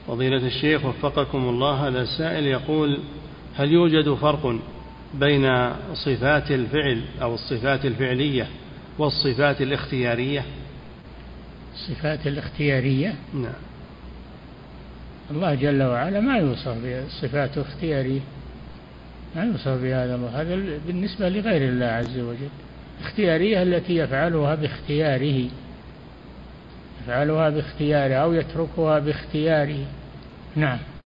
فضيلة الشيخ وفقكم الله، هذا السائل يقول: هل يوجد فرق بين صفات الفعل أو الصفات الفعلية والصفات الاختيارية؟ الصفات الاختيارية؟ نعم. الله جل وعلا ما يوصف بصفات اختيارية، ما يوصف بهذا. هذا بالنسبة لغير الله عز وجل. اختيارية التي يفعلها باختياره، يفعلها باختياره أو يتركها باختياره. نعم.